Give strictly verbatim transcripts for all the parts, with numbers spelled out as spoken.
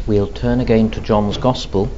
We'll turn again to John's Gospel.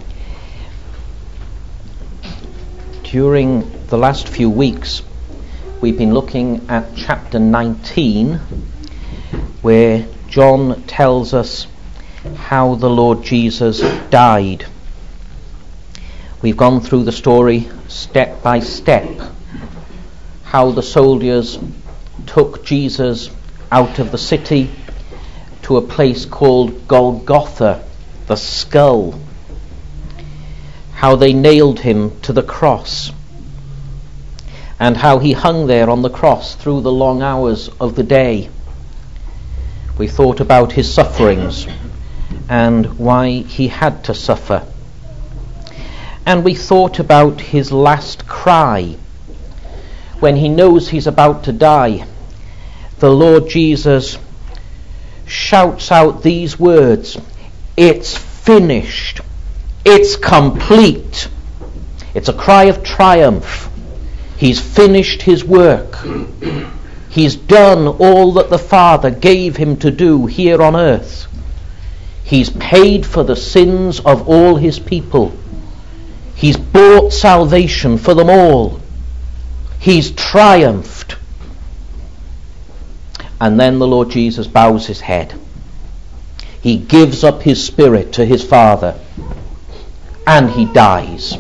During the last few weeks, we've been looking at chapter nineteen, where John tells us how the Lord Jesus died. We've gone through the story step by step, how the soldiers took Jesus out of the city to a place called Golgotha, the skull, how they nailed him to the cross, and how he hung there on the cross through the long hours of the day. We thought about his sufferings and why he had to suffer. And we thought about his last cry. When he knows he's about to die, the Lord Jesus shouts out these words, "It's finished. It's complete." It's a cry of triumph. He's finished his work. He's done all that the Father gave him to do here on earth. He's paid for the sins of all his people. He's bought salvation for them all. He's triumphed. And then the Lord Jesus bows his head. He gives up his spirit to his Father, and he dies.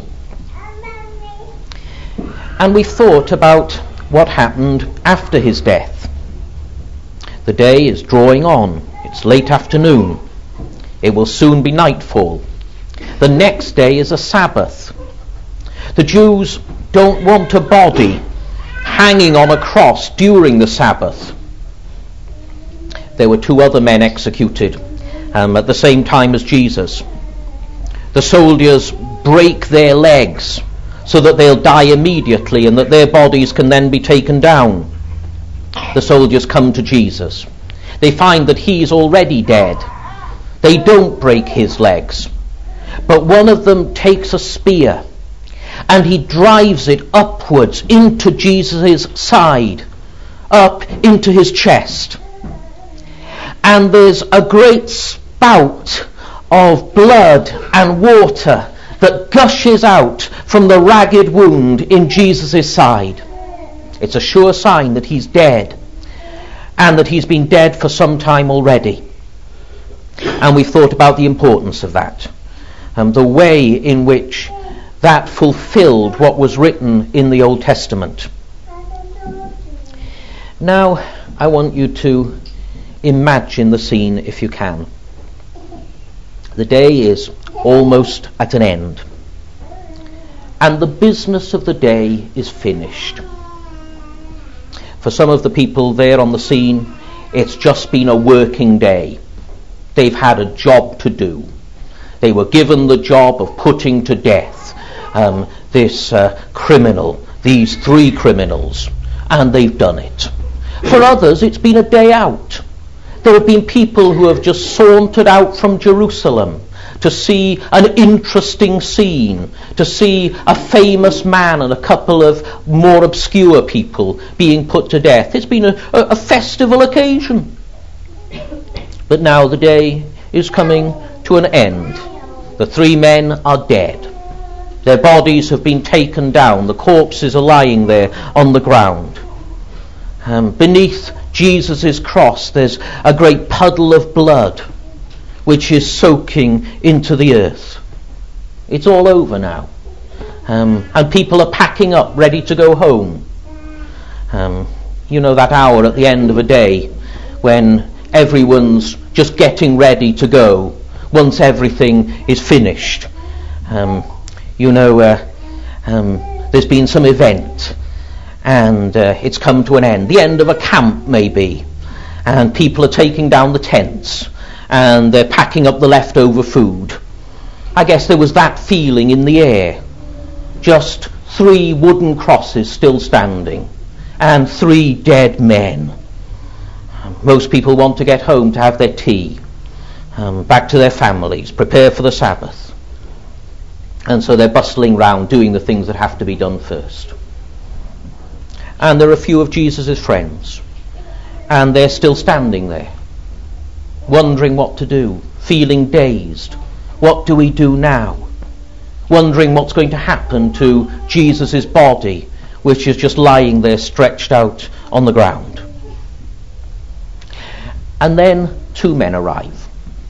And we thought about what happened after his death. The day is drawing on. It's late afternoon. It will soon be nightfall. The next day is a Sabbath. The Jews don't want a body hanging on a cross during the Sabbath. There were two other men executed um, at the same time as Jesus. The soldiers break their legs so that they'll die immediately and that their bodies can then be taken down. The soldiers come to Jesus. They find that he's already dead. They don't break his legs. But one of them takes a spear and he drives it upwards into Jesus' side, up into his chest. And there's a great spout of blood and water that gushes out from the ragged wound in Jesus' side. It's a sure sign that he's dead, and that he's been dead for some time already. And we've thought about the importance of that, and the way in which that fulfilled what was written in the Old Testament. Now, I want you to imagine the scene if you can. The day is almost at an end, and the business of the day is finished. For some of the people there on the scene, it's just been a working day. They've had a job to do. They were given the job of putting to death um, this uh, criminal, these three criminals, and they've done it. For others, it's been a day out. There have been people who have just sauntered out from Jerusalem to see an interesting scene, to see a famous man and a couple of more obscure people being put to death. It's been a, a, a festival occasion. But now the day is coming to an end. The three men are dead. Their bodies have been taken down. The corpses are lying there on the ground. Um, beneath Jesus' cross there's a great puddle of blood which is soaking into the earth. It's all over now. Um, and people are packing up, ready to go home. Um, you know that hour at the end of a day when everyone's just getting ready to go once everything is finished. Um, you know, uh, um, there's been some event and uh, it's come to an end. The end of a camp, maybe. And people are taking down the tents and they're packing up the leftover food. I guess there was that feeling in the air. Just three wooden crosses still standing and three dead men. Most people want to get home to have their tea, um, back to their families, prepare for the Sabbath. And so they're bustling round doing the things that have to be done first. And there are a few of Jesus' friends, and they're still standing there. wondering what to do, feeling dazed. What do we do now? Wondering what's going to happen to Jesus' body, which is just lying there stretched out on the ground. And then two men arrive.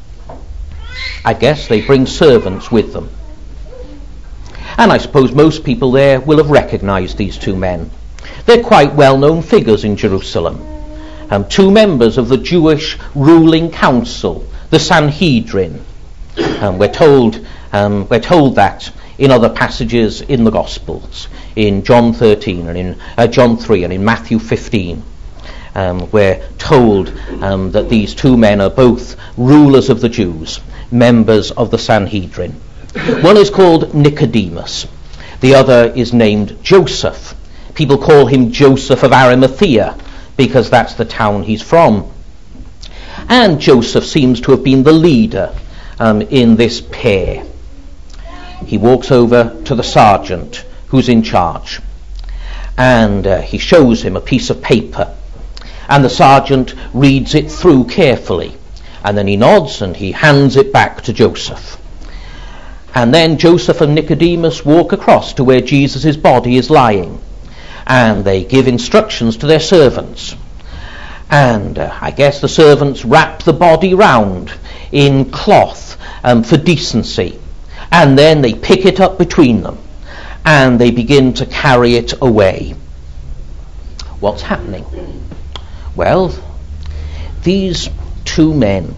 I guess they bring servants with them. And I suppose most people there will have recognized these two men. They're quite well-known figures in Jerusalem. Um, two members of the Jewish ruling council, the Sanhedrin. Um, we're told um, we're told that in other passages in the Gospels, in John thirteen and in uh, John three and in Matthew fifteen. Um, we're told um, that these two men are both rulers of the Jews, members of the Sanhedrin. One is called Nicodemus. The other is named Joseph. People call him Joseph of Arimathea because that's the town he's from. And Joseph seems to have been the leader um, in this pair. He walks over to the sergeant who's in charge, and uh, he shows him a piece of paper, and the sergeant reads it through carefully, and then he nods and he hands it back to Joseph. And then Joseph and Nicodemus walk across to where Jesus' body is lying, and they give instructions to their servants. And uh, I guess the servants wrap the body round in cloth um, for decency, and then they pick it up between them, and they begin to carry it away. What's happening? Well, these two men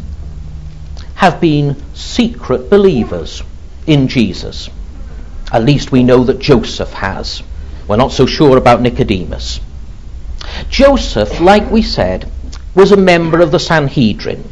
have been secret believers in Jesus. At least we know that Joseph has. We're not so sure about Nicodemus. Joseph, like we said, was a member of the Sanhedrin.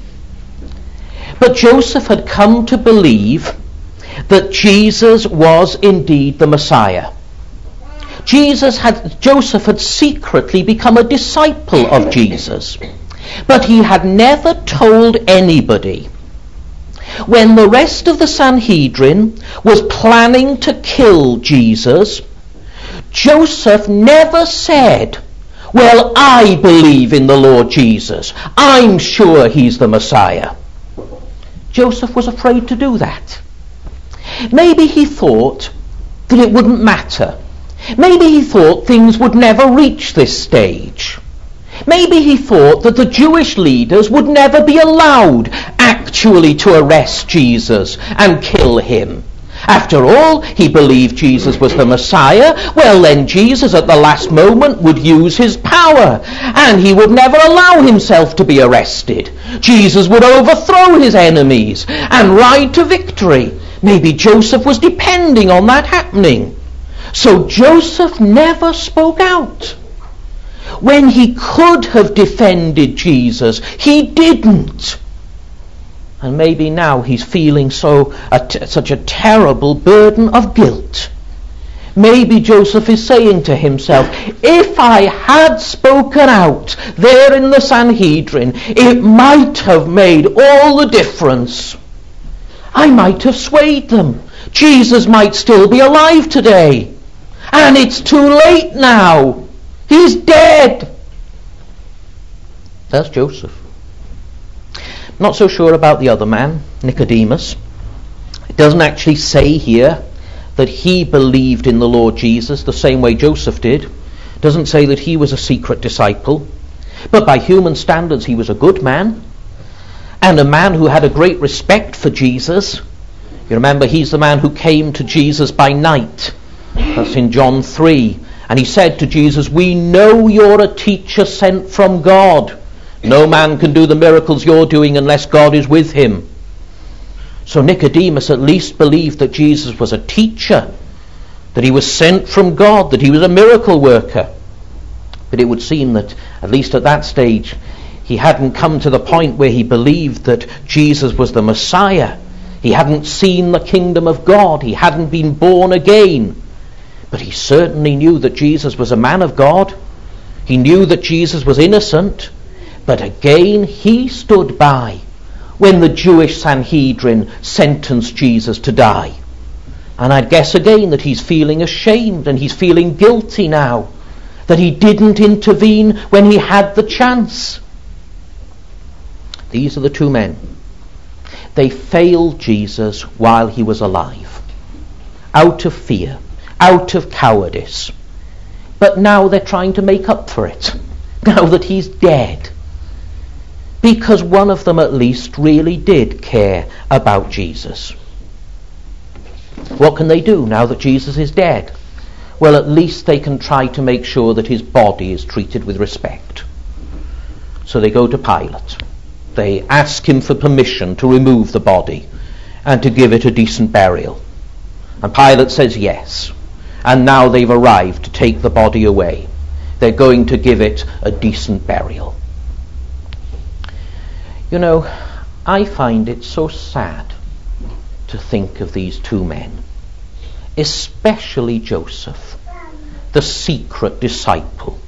But Joseph had come to believe that Jesus was indeed the Messiah. Jesus had, Joseph had secretly become a disciple of Jesus, but he had never told anybody. When the rest of the Sanhedrin was planning to kill Jesus, Joseph never said, "Well, I believe in the Lord Jesus. I'm sure he's the Messiah." Joseph was afraid to do that. Maybe he thought that it wouldn't matter. Maybe he thought things would never reach this stage. Maybe he thought that the Jewish leaders would never be allowed actually to arrest Jesus and kill him. After all, he believed Jesus was the Messiah. Well, then Jesus at the last moment would use his power, and he would never allow himself to be arrested. Jesus would overthrow his enemies and ride to victory. Maybe Joseph was depending on that happening. So Joseph never spoke out. When he could have defended Jesus, he didn't. And maybe now he's feeling so a t- such a terrible burden of guilt. Maybe Joseph is saying to himself, if I had spoken out there in the Sanhedrin, it might have made all the difference. I might have swayed them. Jesus might still be alive today. And it's too late now. He's dead. That's Joseph. Not so sure about the other man, Nicodemus. It doesn't actually say here that he believed in the Lord Jesus the same way Joseph did. It doesn't say that he was a secret disciple. But by human standards, he was a good man, and a man who had a great respect for Jesus. You remember, he's the man who came to Jesus by night. That's in John three. And he said to Jesus, "We know you're a teacher sent from God. No man can do the miracles you're doing unless God is with him." So Nicodemus at least believed that Jesus was a teacher, that he was sent from God, that he was a miracle worker. But it would seem that, at least at that stage, he hadn't come to the point where he believed that Jesus was the Messiah. He hadn't seen the kingdom of God. He hadn't been born again. But he certainly knew that Jesus was a man of God. He knew that Jesus was innocent. But again, he stood by when the Jewish Sanhedrin sentenced Jesus to die. And I'd guess again that he's feeling ashamed and he's feeling guilty now, that he didn't intervene when he had the chance. These are the two men. They failed Jesus while he was alive, out of fear, out of cowardice. But now they're trying to make up for it, now that he's dead. Because one of them at least really did care about Jesus. What can they do now that Jesus is dead? Well, at least they can try to make sure that his body is treated with respect. So they go to Pilate. They ask him for permission to remove the body and to give it a decent burial. And Pilate says yes. And now they've arrived to take the body away. They're going to give it a decent burial. You know, I find it so sad to think of these two men, especially Joseph, the secret disciple,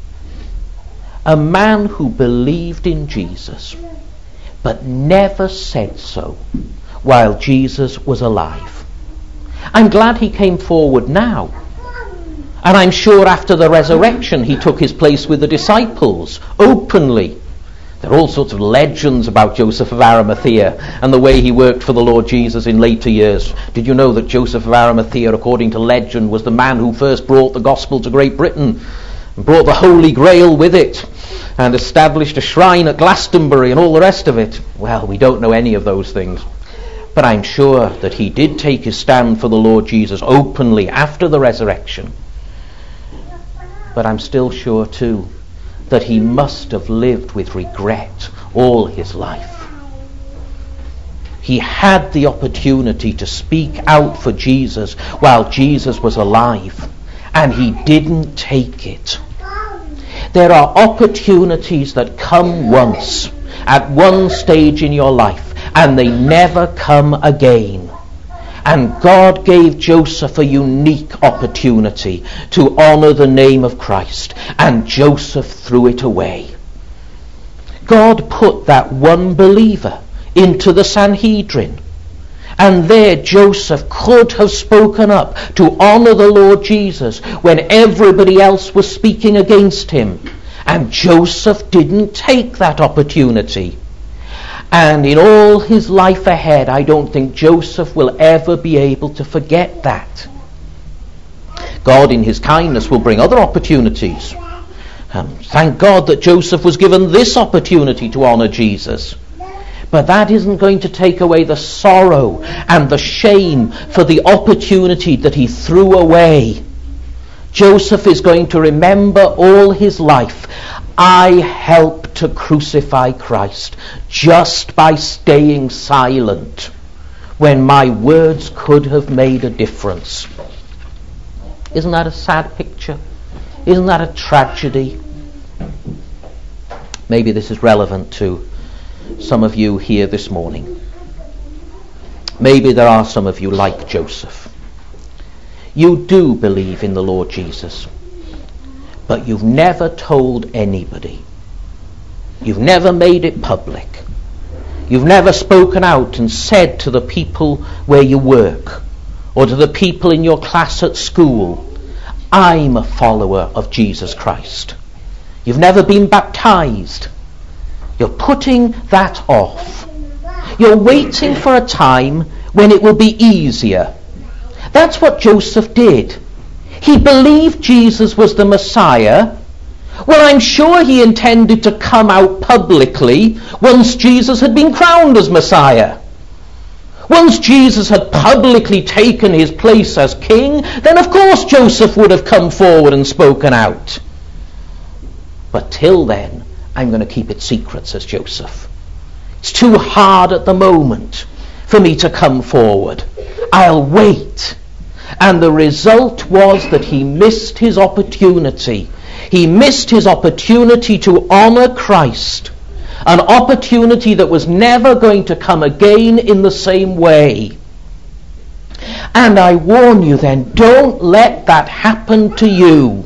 a man who believed in Jesus but never said so while Jesus was alive. I'm glad he came forward now, and I'm sure after the resurrection he took his place with the disciples openly. There are all sorts of legends about Joseph of Arimathea and the way he worked for the Lord Jesus in later years. Did you know that Joseph of Arimathea, according to legend, was the man who first brought the gospel to Great Britain and brought the Holy Grail with it and established a shrine at Glastonbury and all the rest of it? Well, we don't know any of those things. But I'm sure that he did take his stand for the Lord Jesus openly after the resurrection. But I'm still sure too that he must have lived with regret all his life. He had the opportunity to speak out for Jesus while Jesus was alive, and he didn't take it. There are opportunities that come once, at one stage in your life, and they never come again. And God gave Joseph a unique opportunity to honor the name of Christ, and Joseph threw it away. God put that one believer into the Sanhedrin, and there Joseph could have spoken up to honor the Lord Jesus when everybody else was speaking against him. And Joseph didn't take that opportunity. And in all his life ahead, I don't think Joseph will ever be able to forget that. God in his kindness will bring other opportunities. Um, thank God that Joseph was given this opportunity to honor Jesus. But that isn't going to take away the sorrow and the shame for the opportunity that he threw away. Joseph is going to remember all his life, I helped to crucify Christ just by staying silent when my words could have made a difference. Isn't that a sad picture? Isn't that a tragedy? Maybe this is relevant to some of you here this morning. Maybe there are some of you like Joseph. You do believe in the Lord Jesus, but you've never told anybody. You've never made it public. You've never spoken out and said to the people where you work or to the people in your class at school, I'm a follower of Jesus Christ. You've never been baptized. You're putting that off. You're waiting for a time when it will be easier. That's what Joseph did. He believed Jesus was the Messiah. Well, I'm sure he intended to come out publicly once Jesus had been crowned as Messiah. Once Jesus had publicly taken his place as king, then of course Joseph would have come forward and spoken out. But till then, I'm going to keep it secret, says Joseph. It's too hard at the moment for me to come forward. I'll wait. And the result was that he missed his opportunity. He missed his opportunity to honor Christ. An opportunity that was never going to come again in the same way. And I warn you then, don't let that happen to you.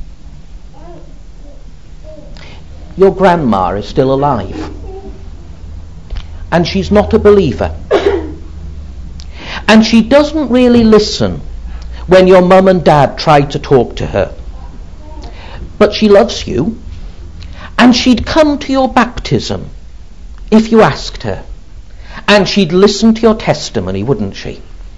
Your grandma is still alive. And she's not a believer. And she doesn't really listen when your mum and dad try to talk to her. But she loves you. And she'd come to your baptism if you asked her, and she'd listen to your testimony, wouldn't she?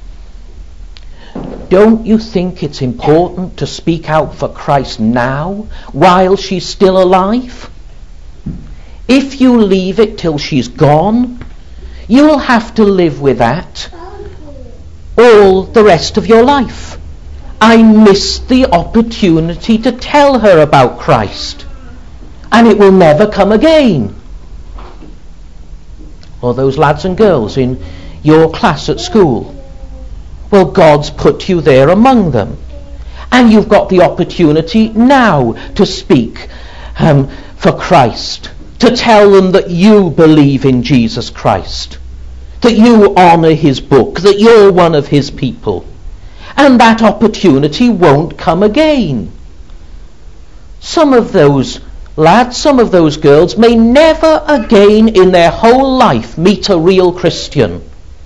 Don't you think it's important to speak out for Christ now, while she's still alive? If you leave it till she's gone, you'll have to live with that all the rest of your life. I missed the opportunity to tell her about Christ, and it will never come again. Or those lads and girls in your class at school. Well, God's put you there among them, and you've got the opportunity now to speak um, for Christ, to tell them that you believe in Jesus Christ, that you honour his book, that you're one of his people. And that opportunity won't come again. Some of those lads, some of those girls may never again in their whole life meet a real Christian.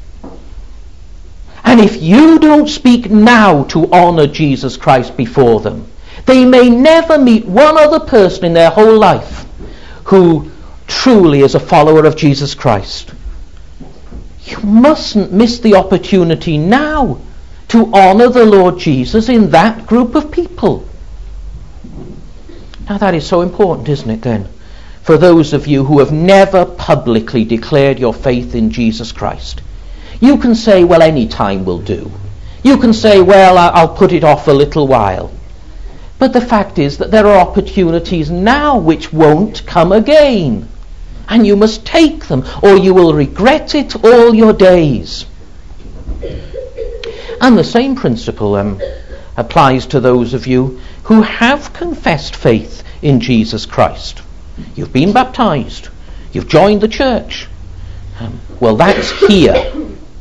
And if you don't speak now to honour Jesus Christ before them, they may never meet one other person in their whole life who truly is a follower of Jesus Christ. You mustn't miss the opportunity now to honour the Lord Jesus in that group of people. Now that is so important, isn't it then? For those of you who have never publicly declared your faith in Jesus Christ. You can say, well, any time will do. You can say, well, I'll put it off a little while. But the fact is that there are opportunities now which won't come again. And you must take them, or you will regret it all your days. And the same principle um, applies to those of you who have confessed faith in Jesus Christ. You've been baptized. You've joined the church. Um, well, that's here.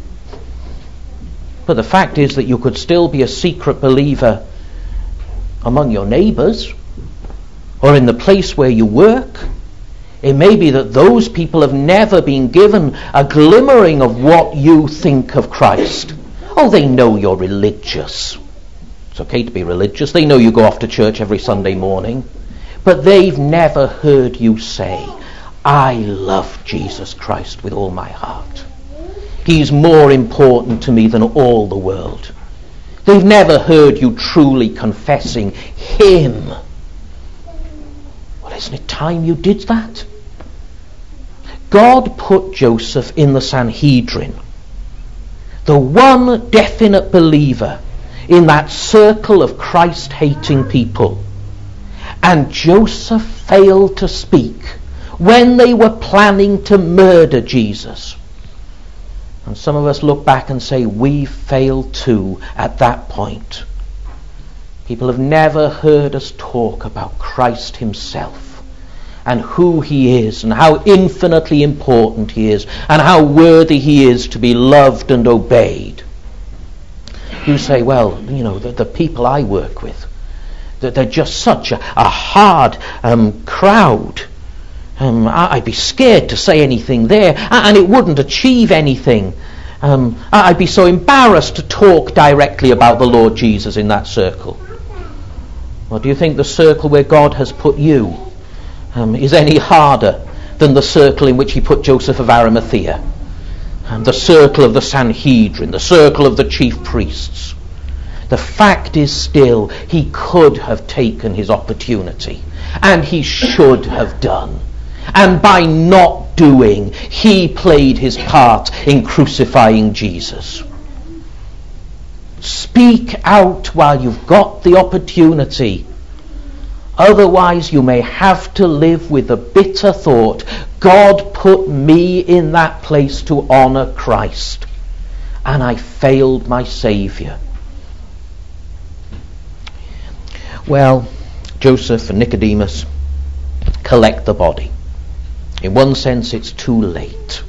But the fact is that you could still be a secret believer among your neighbours, or in the place where you work. It may be that those people have never been given a glimmering of what you think of Christ. Oh, they know you're religious. It's okay to be religious. They know you go off to church every Sunday morning. But they've never heard you say, I love Jesus Christ with all my heart. He's more important to me than all the world. They've never heard you truly confessing him. Well, isn't it time you did that? God put Joseph in the Sanhedrin, the one definite believer in that circle of Christ-hating people. And Joseph failed to speak when they were planning to murder Jesus. And some of us look back and say, we failed too at that point. People have never heard us talk about Christ himself and who he is and how infinitely important he is and how worthy he is to be loved and obeyed. You say, well, you know, the, the people I work with, that they're just such a, a hard um, crowd. Um, I'd be scared to say anything there, and it wouldn't achieve anything. Um, I'd be so embarrassed to talk directly about the Lord Jesus in that circle. Well, do you think the circle where God has put you um, is any harder than the circle in which he put Joseph of Arimathea? Um, the circle of the Sanhedrin, the circle of the chief priests. The fact is still, he could have taken his opportunity, and he should have done. And by not doing, he played his part in crucifying Jesus. Speak out while you've got the opportunity. Otherwise, you may have to live with the bitter thought, God put me in that place to honour Christ, and I failed my Saviour. Well, Joseph and Nicodemus collect the body. In one sense, it's too late.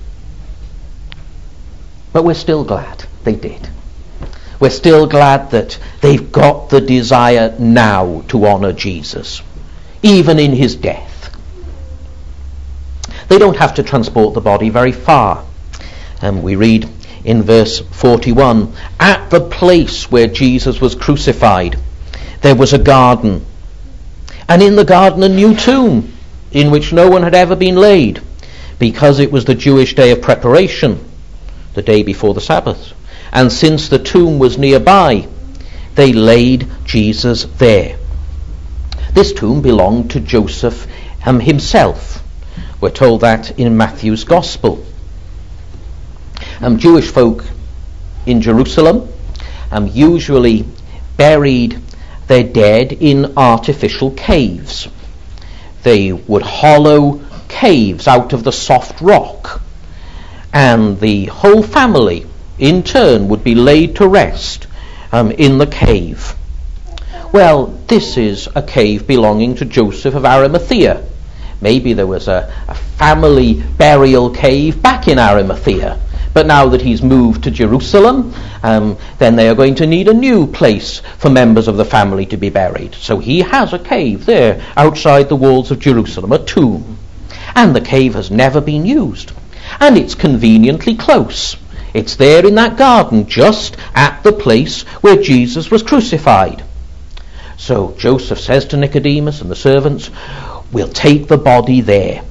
But we're still glad they did. We're still glad that they've got the desire now to honour Jesus, even in his death. They don't have to transport the body very far. And we read in verse forty-one, at the place where Jesus was crucified, there was a garden, and in the garden a new tomb, in which no one had ever been laid. because it was the Jewish day of preparation, the day before the Sabbath, and since the tomb was nearby, they laid Jesus there. This tomb belonged to Joseph um, himself. We're told that in Matthew's Gospel. Um, Jewish folk in Jerusalem um, usually buried their dead in artificial caves. They would hollow caves out of the soft rock, and the whole family in turn would be laid to rest um, in the cave. Well, this is a cave belonging to Joseph of Arimathea. Maybe there was a, a family burial cave back in Arimathea, but now that he's moved to Jerusalem, um, then they are going to need a new place for members of the family to be buried. So he has a cave there outside the walls of Jerusalem, a tomb. And the cave has never been used. And it's conveniently close. It's there in that garden, just at the place where Jesus was crucified. So Joseph says to Nicodemus and the servants, we'll take the body there,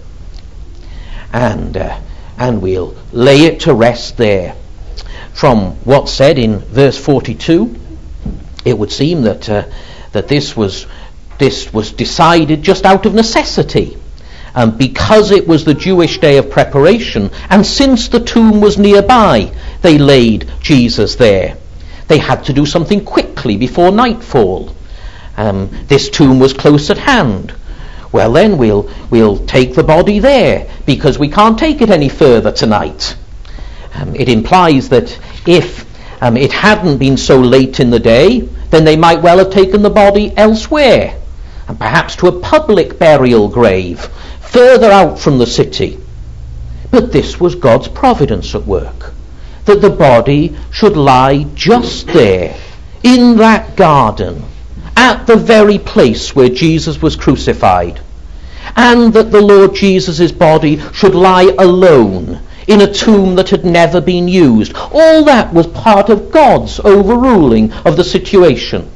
and uh, and we'll lay it to rest there. From what's said in verse forty-two, it would seem that uh, that this was this was decided just out of necessity, um, because it was the Jewish day of preparation, and since the tomb was nearby, they laid Jesus there. They had to do something quickly before nightfall. Um, this tomb was close at hand. Well, then we'll we'll take the body there, because we can't take it any further tonight. Um, it implies that if um, it hadn't been so late in the day, then they might well have taken the body elsewhere, and perhaps to a public burial grave further out from the city. But this was God's providence at work, that the body should lie just there, in that garden, at the very place where Jesus was crucified, and that the Lord Jesus' body should lie alone in a tomb that had never been used. All that was part of God's overruling of the situation.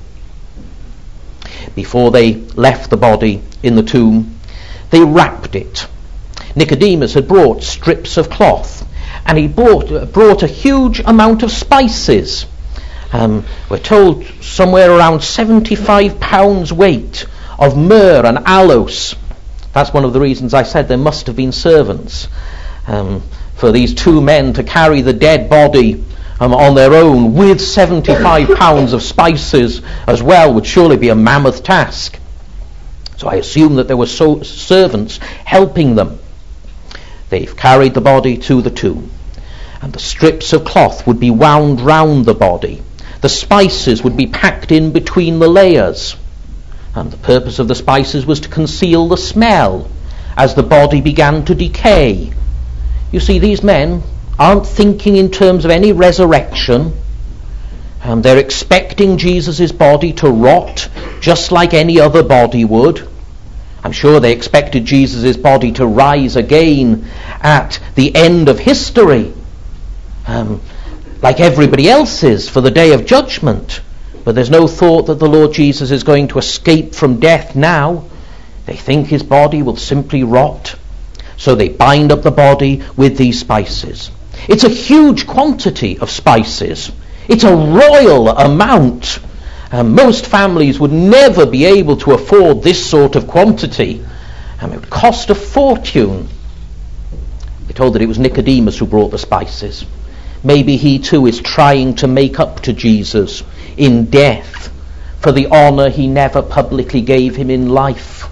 Before they left the body in the tomb, they wrapped it. Nicodemus had brought strips of cloth, and he brought, brought a huge amount of spices. Um, we're told somewhere around seventy-five pounds weight of myrrh and aloes. That's one of the reasons I said there must have been servants. Um, for these two men to carry the dead body um, on their own with seventy-five pounds of spices as well would surely be a mammoth task. So I assume that there were so- servants helping them. They've carried the body to the tomb, and the strips of cloth would be wound round the body. The spices would be packed in between the layers, and the purpose of the spices was to conceal the smell as the body began to decay. You see, these men aren't thinking in terms of any resurrection. Um, they're expecting Jesus' body to rot just like any other body would. I'm sure they expected Jesus' body to rise again at the end of history, um, like everybody else's, for the day of judgment. But there's no thought that the Lord Jesus is going to escape from death now. They think his body will simply rot. So they bind up the body with these spices. It's a huge quantity of spices. It's a royal amount. Um, most families would never be able to afford this sort of quantity. Um, it would cost a fortune. We're told that it was Nicodemus who brought the spices. Maybe he too is trying to make up to Jesus in death for the honour he never publicly gave him in life.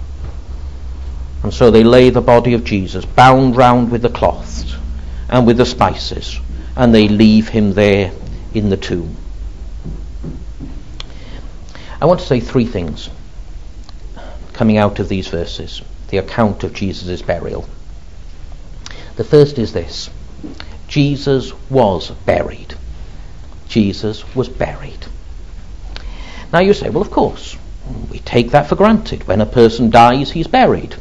And so they lay the body of Jesus bound round with the cloths and with the spices, and they leave him there in the tomb. I want to say three things coming out of these verses, the account of Jesus' burial. The first is this: Jesus was buried. Jesus was buried. Now you say, well, of course, we take that for granted. When a person dies, he's buried.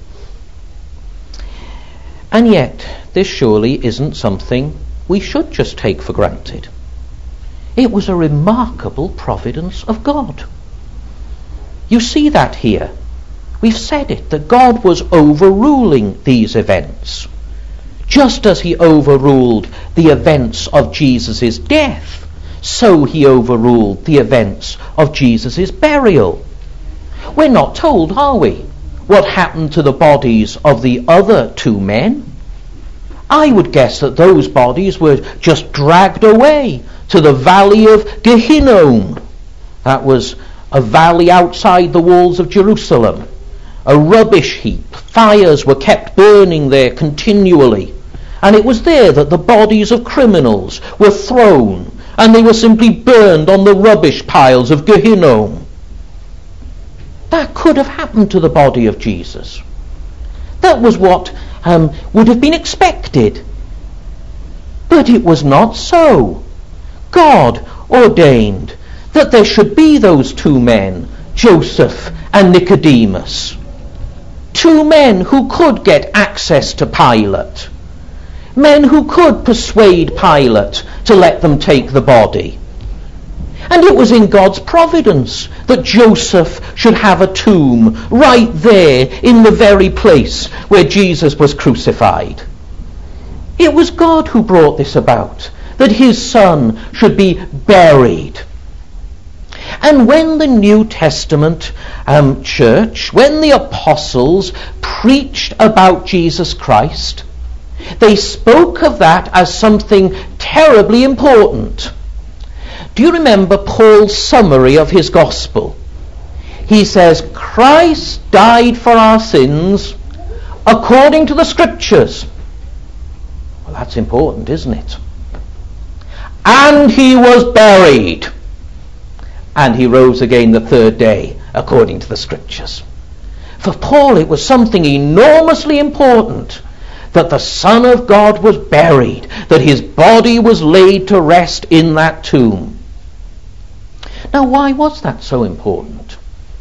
And yet, this surely isn't something we should just take for granted. It was a remarkable providence of God. You see that here. We've said it, that God was overruling these events. Just as he overruled the events of Jesus' death, so he overruled the events of Jesus' burial. We're not told, are we, what happened to the bodies of the other two men? I would guess that those bodies were just dragged away to the valley of Gehinnom. That was a valley outside the walls of Jerusalem, a rubbish heap. Fires were kept burning there continually, and it was there that the bodies of criminals were thrown, and they were simply burned on the rubbish piles of Gehinnom. That could have happened to the body of Jesus. That was what um, would have been expected. But it was not so. God ordained that there should be those two men, Joseph and Nicodemus. Two men who could get access to Pilate. Men who could persuade Pilate to let them take the body. And it was in God's providence that Joseph should have a tomb right there in the very place where Jesus was crucified. It was God who brought this about, that his son should be buried. And when the New Testament um, church, when the apostles preached about Jesus Christ, they spoke of that as something terribly important. Do you remember Paul's summary of his gospel? He says, Christ died for our sins according to the scriptures. Well, that's important, isn't it? And he was buried. And he rose again the third day according to the scriptures. For Paul, it was something enormously important that the Son of God was buried, that his body was laid to rest in that tomb. Now, why was that so important?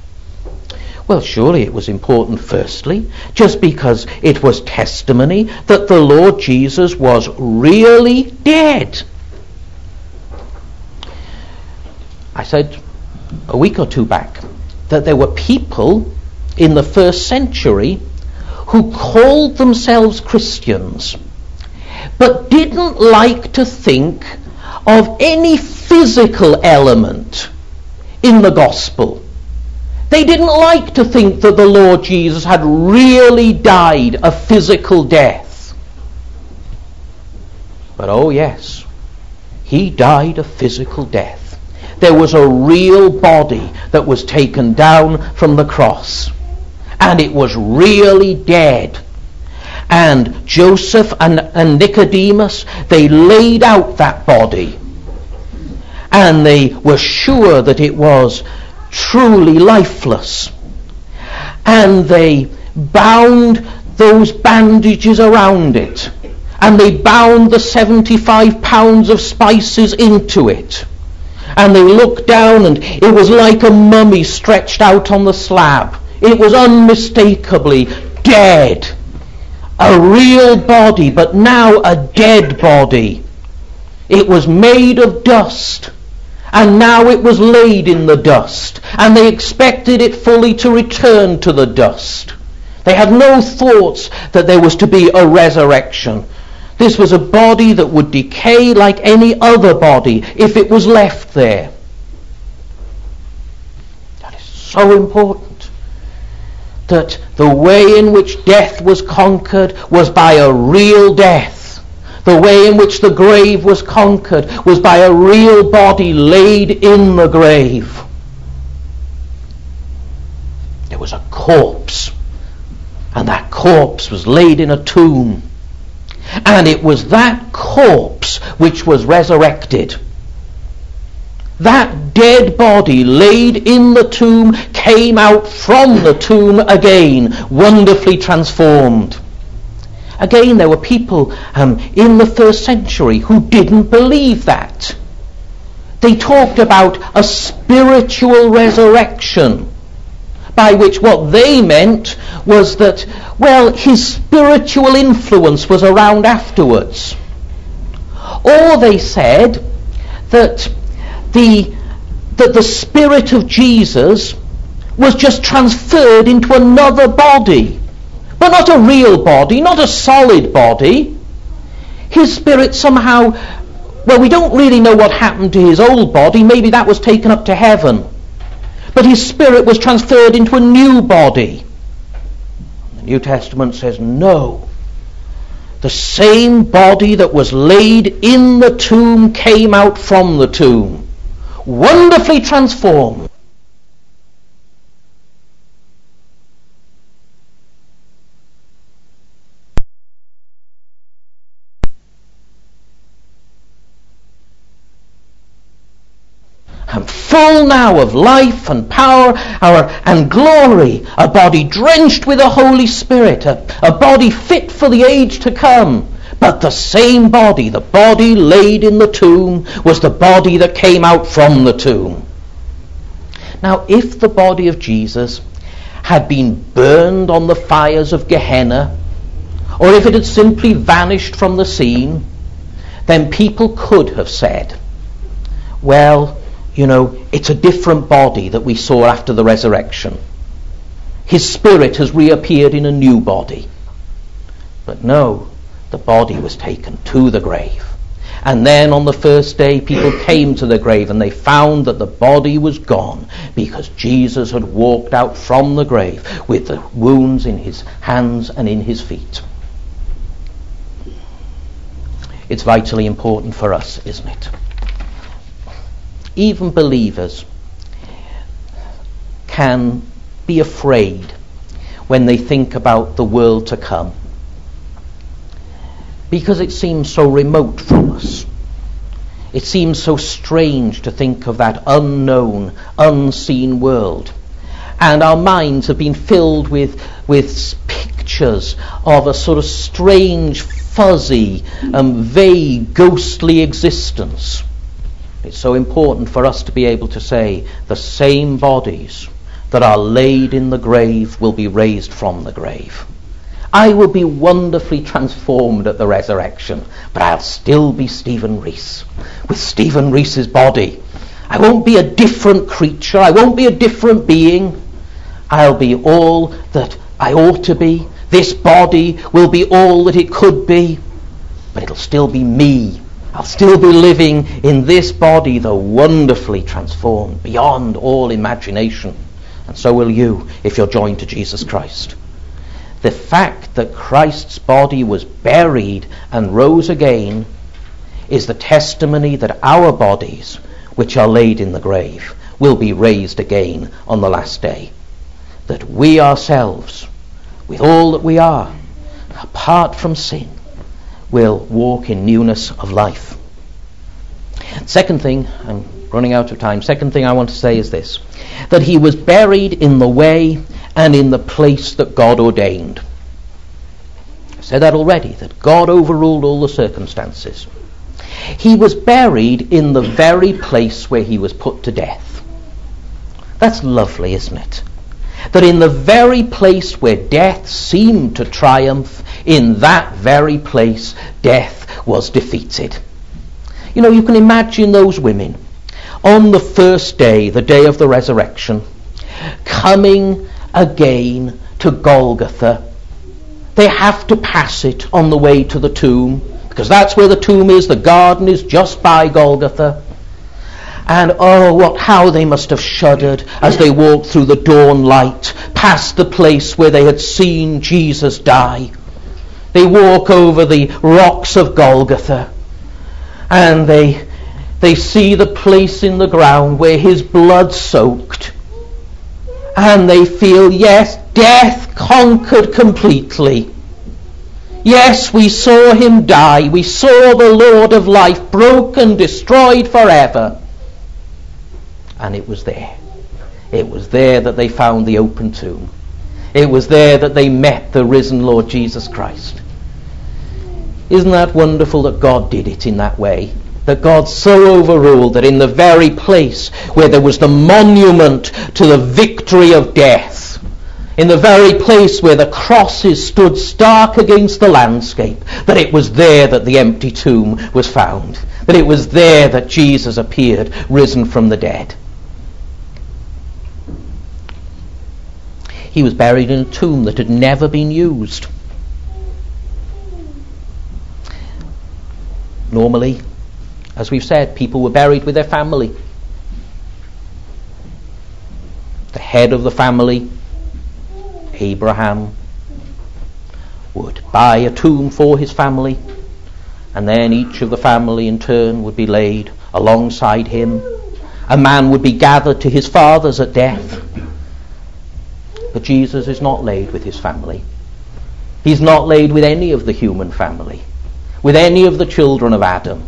Well, surely it was important, firstly, just because it was testimony that the Lord Jesus was really dead. I said a week or two back that there were people in the first century who called themselves Christians, but didn't like to think of any physical element in the gospel. They didn't like to think that the Lord Jesus had really died a physical death. But oh yes, he died a physical death. There was a real body that was taken down from the cross, and it was really dead. And Joseph and, and Nicodemus, they laid out that body, and they were sure that it was truly lifeless. And they bound those bandages around it, and they bound the seventy-five pounds of spices into it. And they looked down, and it was like a mummy stretched out on the slab. It was unmistakably dead. A real body, but now a dead body. It was made of dust, and now it was laid in the dust, and they expected it fully to return to the dust. They had no thoughts that there was to be a resurrection. This was a body that would decay like any other body if it was left there. That is so important, that the way in which death was conquered was by a real death. The way in which the grave was conquered was by a real body laid in the grave. There was a corpse, and that corpse was laid in a tomb. And it was that corpse which was resurrected. That dead body laid in the tomb came out from the tomb again, wonderfully transformed. Again, there were people um, in the first century who didn't believe that. They talked about a spiritual resurrection, by which what they meant was that, well, his spiritual influence was around afterwards. Or they said that the, that the spirit of Jesus was just transferred into another body, but not a real body, not a solid body, His spirit somehow, well, we don't really know what happened to his old body. Maybe that was taken up to heaven. But his spirit was transferred into a new body. The New Testament says, no. The same body that was laid in the tomb came out from the tomb, wonderfully transformed. And full now of life and power and glory, a body drenched with the Holy Spirit, a, a body fit for the age to come. But the same body, the body laid in the tomb, was the body that came out from the tomb. Now, if the body of Jesus had been burned on the fires of Gehenna, or if it had simply vanished from the scene, then people could have said, well, you know, it's a different body that we saw after the resurrection. His spirit has reappeared in a new body. But no, the body was taken to the grave. And then on the first day, people came to the grave and they found that the body was gone because Jesus had walked out from the grave with the wounds in his hands and in his feet. It's vitally important for us, isn't it? Even believers can be afraid when they think about the world to come, because it seems so remote from us. It seems so strange to think of that unknown, unseen world. And our minds have been filled with, with pictures of a sort of strange, fuzzy, um, vague, ghostly existence. It's so important for us to be able to say the same bodies that are laid in the grave will be raised from the grave. I will be wonderfully transformed at the resurrection, but I'll still be Stephen Rees, with Stephen Rees's body. I won't be a different creature. I won't be a different being. I'll be all that I ought to be. This body will be all that it could be, but it'll still be me. I'll still be living in this body, though wonderfully transformed beyond all imagination. And so will you if you're joined to Jesus Christ. The fact that Christ's body was buried and rose again is the testimony that our bodies, which are laid in the grave, will be raised again on the last day. That we ourselves, with all that we are, apart from sin, will walk in newness of life. Second thing, I'm running out of time, second thing I want to say is this, that he was buried in the way and in the place that God ordained. I said that already, that God overruled all the circumstances. He was buried in the very place where he was put to death. That's lovely, isn't it? That in the very place where death seemed to triumph, in that very place death was defeated. You know, you can imagine those women on the first day, the day of the resurrection, coming again to Golgotha. They have to pass it on the way to the tomb, because that's where the tomb is. The garden is just by Golgotha. And oh, what how they must have shuddered as they walked through the dawn light, past the place where they had seen Jesus die. They walk over the rocks of Golgotha, and they they see the place in the ground where his blood soaked. And they feel, yes, death conquered completely. Yes, we saw him die. We saw the Lord of life broken, destroyed forever. And it was there. It was there that they found the open tomb. It was there that they met the risen Lord Jesus Christ. Isn't that wonderful that God did it in that way? That God so overruled that in the very place where there was the monument to the victory of death, in the very place where the crosses stood stark against the landscape, that it was there that the empty tomb was found. That it was there that Jesus appeared, risen from the dead. He was buried in a tomb that had never been used. Normally, as we've said, people were buried with their family. The head of the family, Abraham, would buy a tomb for his family, and then each of the family in turn would be laid alongside him. A man would be gathered to his fathers at death. But Jesus is not laid with his family. He's not laid with any of the human family, with any of the children of Adam,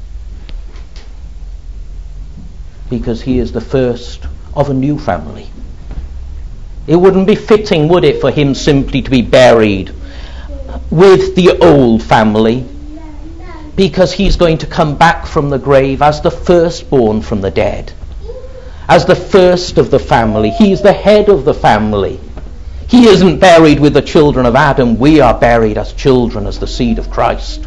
because he is the first of a new family. It wouldn't be fitting, would it, for him simply to be buried with the old family, because he's going to come back from the grave as the firstborn from the dead, as the first of the family. He's the head of the family. He isn't buried with the children of Adam. We are buried as children, as the seed of Christ.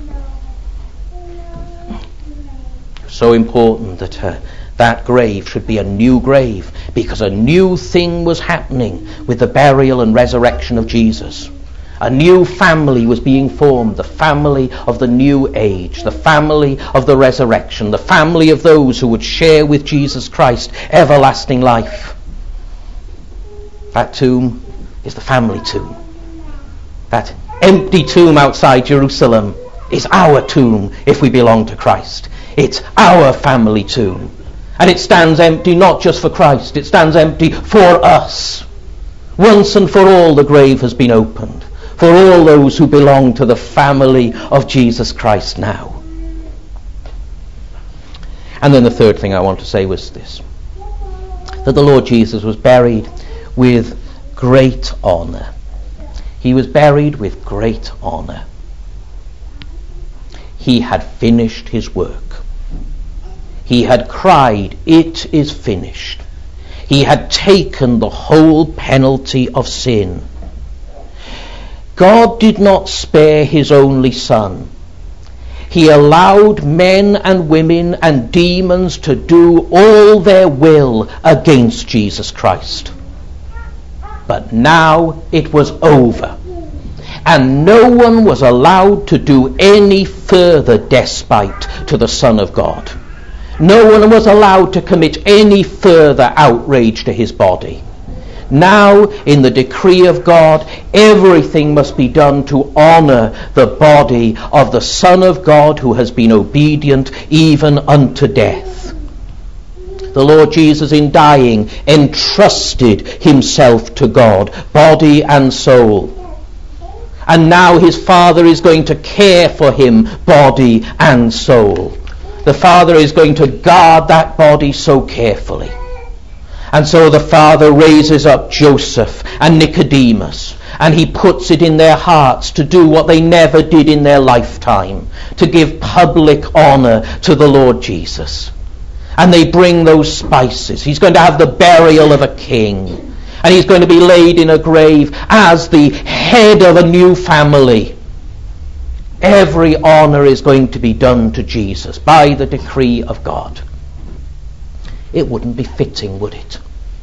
So important that uh, that grave should be a new grave, because a new thing was happening with the burial and resurrection of Jesus. A new family was being formed, the family of the new age, the family of the resurrection, the family of those who would share with Jesus Christ everlasting life. That tomb is the family tomb. That empty tomb outside Jerusalem is our tomb if we belong to Christ. It's our family tomb. And it stands empty not just for Christ, it stands empty for us. Once and for all the grave has been opened for all those who belong to the family of Jesus Christ now. And then the third thing I want to say was this, that the Lord Jesus was buried with great honour. He was buried with great honour. He had finished his work. He had cried, "It is finished." He had taken the whole penalty of sin. God did not spare his only Son. He allowed men and women and demons to do all their will against Jesus Christ. But now it was over, and no one was allowed to do any further despite to the Son of God. No one was allowed to commit any further outrage to his body. Now, in the decree of God, everything must be done to honour the body of the Son of God who has been obedient even unto death. The Lord Jesus, in dying, entrusted himself to God, body and soul. And now his Father is going to care for him, body and soul. The Father is going to guard that body so carefully. And so the Father raises up Joseph and Nicodemus, and he puts it in their hearts to do what they never did in their lifetime, to give public honour to the Lord Jesus. And they bring those spices. He's going to have the burial of a king, and he's going to be laid in a grave as the head of a new family. Every honour is going to be done to Jesus by the decree of God. It wouldn't be fitting, would it?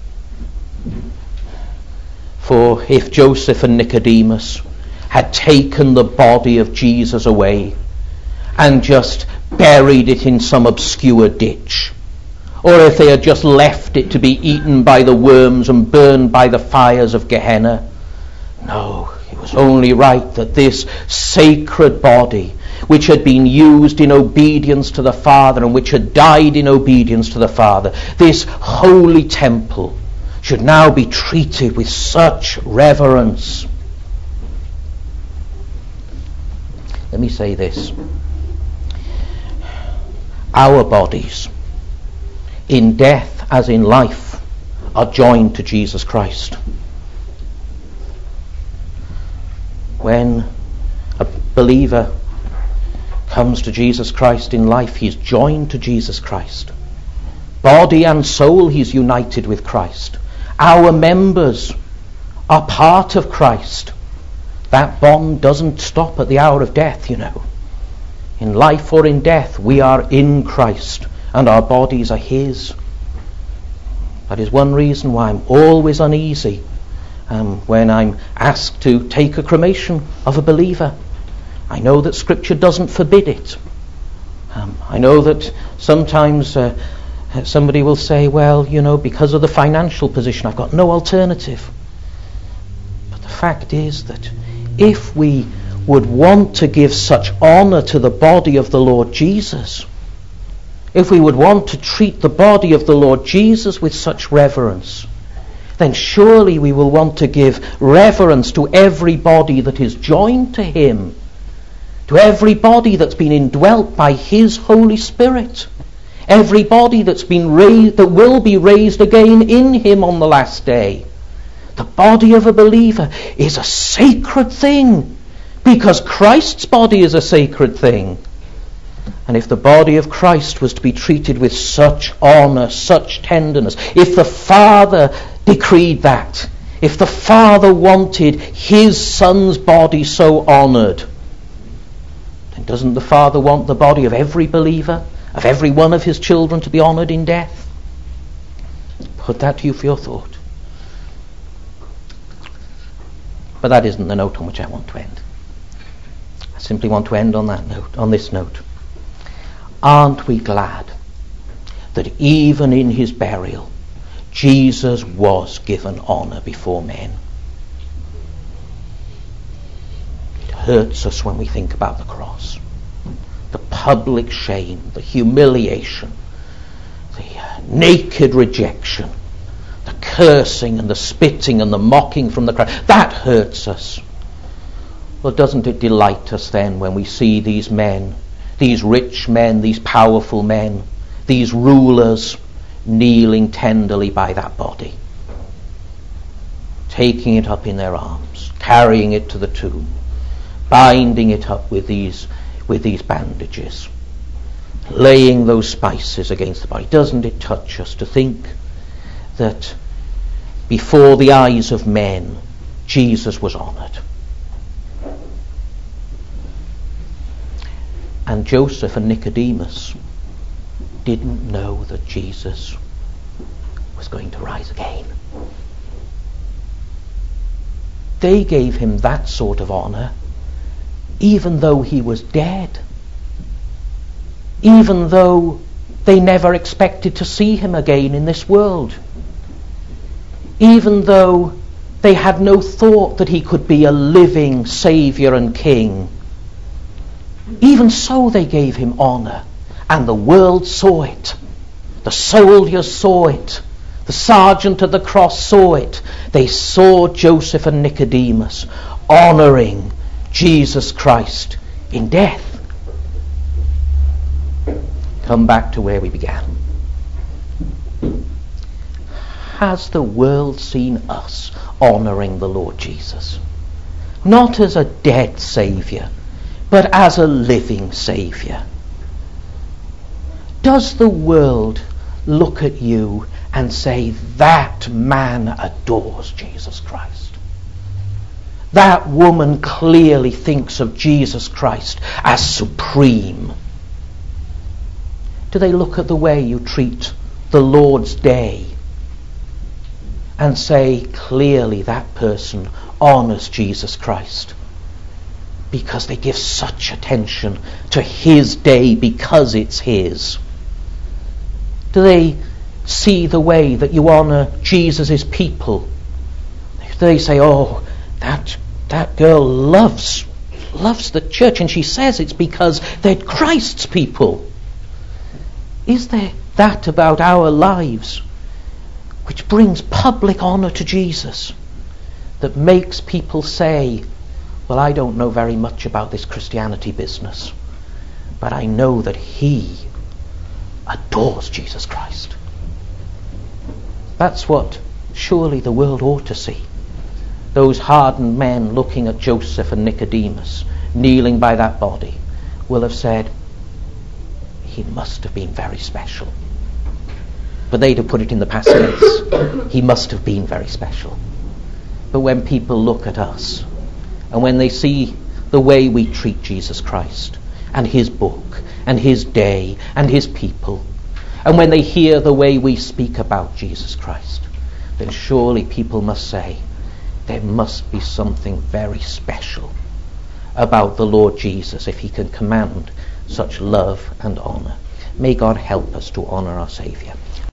For if Joseph and Nicodemus had taken the body of Jesus away and just buried it in some obscure ditch, or if they had just left it to be eaten by the worms and burned by the fires of Gehenna, no, it was only right that this sacred body, which had been used in obedience to the Father and which had died in obedience to the Father, this holy temple, should now be treated with such reverence. Let me say this. Our bodies, in death as in life, are joined to Jesus Christ. When a believer comes to Jesus Christ in life, he is joined to Jesus Christ. Body and soul, he's united with Christ. Our members are part of Christ. That bond doesn't stop at the hour of death, you know. In life or in death, we are in Christ, and our bodies are his. That is one reason why I'm always uneasy um, when I'm asked to take a cremation of a believer. I know that Scripture doesn't forbid it. Um, I know that sometimes uh, somebody will say, well, you know, because of the financial position, I've got no alternative. But the fact is that if we would want to give such honour to the body of the Lord Jesus, if we would want to treat the body of the Lord Jesus with such reverence, then surely we will want to give reverence to every body that is joined to him, to every body that's been indwelt by his Holy Spirit, every body that's been raised, that will be raised again in him on the last day. The body of a believer is a sacred thing, because Christ's body is a sacred thing. And if the body of Christ was to be treated with such honour, such tenderness, if the Father decreed that, if the Father wanted his Son's body so honoured, then doesn't the Father want the body of every believer, of every one of his children, to be honoured in death? Put that to you for your thought. But that isn't the note on which I want to end. I simply want to end on that note, on this note. Aren't we glad that even in his burial, Jesus was given honour before men? It hurts us when we think about the cross. The public shame, the humiliation, the naked rejection, the cursing and the spitting and the mocking from the crowd. That hurts us. Well, doesn't it delight us then when we see these men, these rich men, these powerful men, these rulers kneeling tenderly by that body, taking it up in their arms, carrying it to the tomb, binding it up with these with these bandages, laying those spices against the body? Doesn't it touch us to think that before the eyes of men, Jesus was honoured? And Joseph and Nicodemus didn't know that Jesus was going to rise again. They gave him that sort of honour even though he was dead, even though they never expected to see him again in this world, even though they had no thought that he could be a living Saviour and King. Even so they gave him honour, and the world saw it. The soldiers saw it. The sergeant at the cross saw it. They saw Joseph and Nicodemus honouring Jesus Christ in death. Come back to where we began. Has the world seen us honouring the Lord Jesus? Not as a dead Saviour, but as a living Saviour. Does the world look at you and say, that man adores Jesus Christ? That woman clearly thinks of Jesus Christ as supreme? Do they look at the way you treat the Lord's Day and say, clearly that person honours Jesus Christ because they give such attention to his day because it's his? Do they see the way that you honour Jesus' people? Do they say, oh, that that girl loves loves the church, and she says it's because they're Christ's people? Is there that about our lives which brings public honour to Jesus, that makes people say, well, I don't know very much about this Christianity business, but I know that he adores Jesus Christ? That's what surely the world ought to see. Those hardened men looking at Joseph and Nicodemus kneeling by that body will have said, he must have been very special. But they'd have put it in the past tense. He must have been very special. But when people look at us, and when they see the way we treat Jesus Christ and his book and his day and his people, and when they hear the way we speak about Jesus Christ, then surely people must say, there must be something very special about the Lord Jesus if he can command such love and honour. May God help us to honour our Saviour.